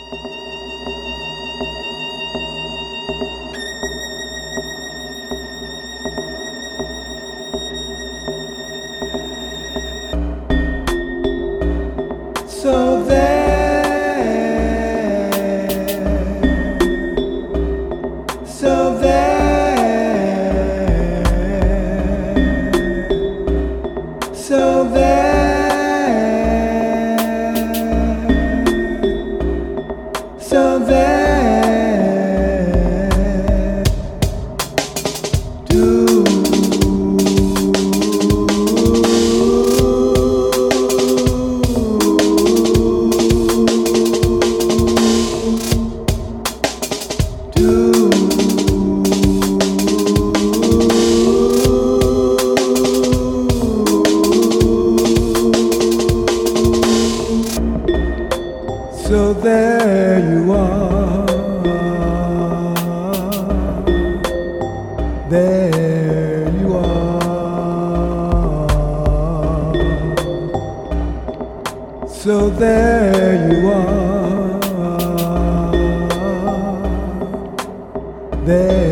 So there, so there, so there, so there, do. So there you are, there you are. So there you are, there.